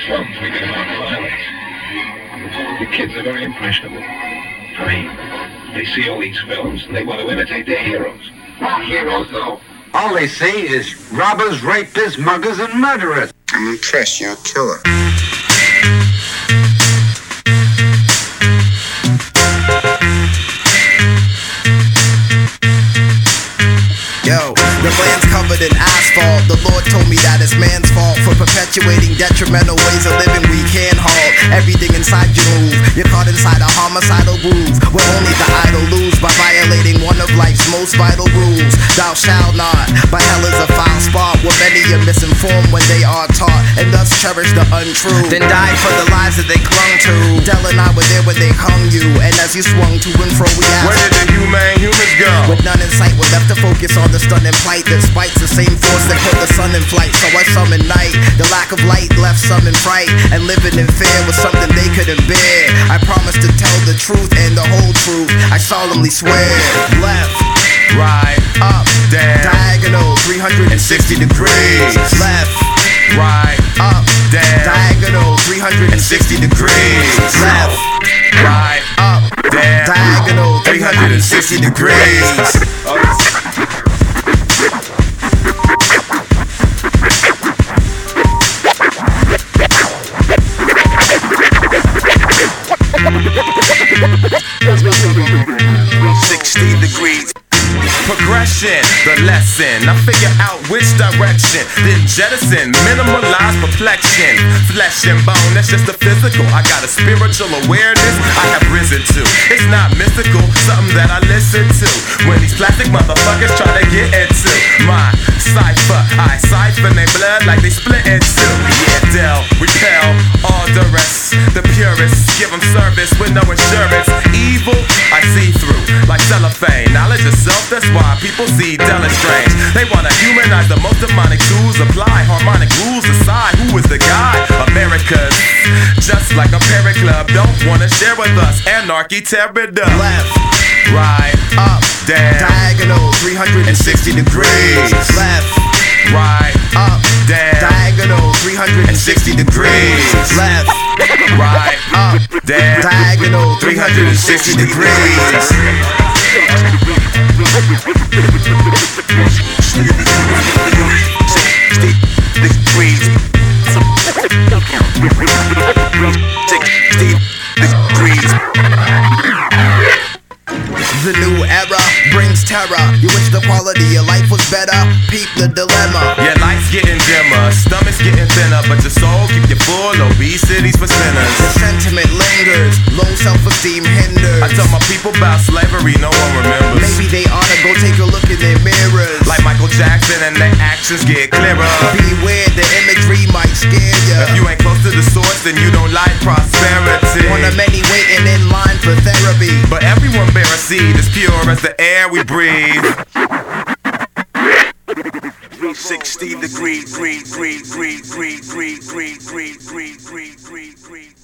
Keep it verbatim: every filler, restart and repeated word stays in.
some thinking about violence. The kids are very impressionable. I mean, they see all these films and they want to imitate their heroes. Our heroes, though. All they see is robbers, rapists, muggers, and murderers. I'm impressed. You're a killer. Yo, the land's covered in asphalt. The Lord told me that it's man's fault for perpetuating detrimental ways of living we can't halt. Everything inside you move. You're caught inside a homicidal groove where only the idle lose by violating one of life's most vital rules. Thou shalt not, but hell is a foul spot where many are misinformed when they are taught, and thus cherish the untrue. Then died for the lies that they clung to. Dell and I were there when they hung you, and as you swung to and fro we asked, where did the humane humans go? With none in sight, we're left to focus on the stunning plight that spites the same force that put the sun in flight. So I summon night. The lack of light left some in fright, and living in fear was something they couldn't bear. I promise to tell the truth and the whole truth. I solemnly swear. Left, right, up, down, diagonal, three hundred sixty degrees. Left, right, up, down, diagonal, three hundred sixty degrees. Left, right, up, down, diagonal, three hundred sixty degrees. sixty degrees. Progression, the lesson. I figure out which direction, then jettison, minimalize perplexion. Flesh and bone, that's just the physical. I got a spiritual awareness I have risen to. It's not mystical, something that I listen to when these plastic motherfuckers try to get into my cipher. I siphon their blood like they split in two. Yeah, Dell, repel all the rest. The purists give them service with no insurance. Evil, I see through like cellophane. Knowledge of self, that's why people see Dell as strange. They wanna humanize the most demonic tools, apply harmonic rules, decide who is the guy. America's just like a parent club, don't wanna share with us. Anarchy, tear it up. Left, right, up, down, diagonal, three hundred sixty degrees. Left, right, up, down, diagonal, three hundred sixty degrees. Left, right, up, down, diagonal, three hundred sixty degrees. The new era brings terror. You wish the quality of life was better. Peep the dilemma. Yeah, life's getting dimmer, stomach's getting thinner, but your soul keep you full. Obesity's for sinners. The sentiment lingers, low self-esteem hinders. I tell my people about slavery, no one remembers. Maybe they ought to go take a look in their mirrors. Like Michael Jackson and their actions get clearer. Beware, the imagery might scare ya. If you ain't close to the source, then you don't like prosperity. One of many waiting in line for therapy, but everyone bear a seed as pure as the air we breathe. sixty degrees, breathe, breathe, breathe, breathe, breathe, breathe, breathe, breathe, breathe, breathe, breathe.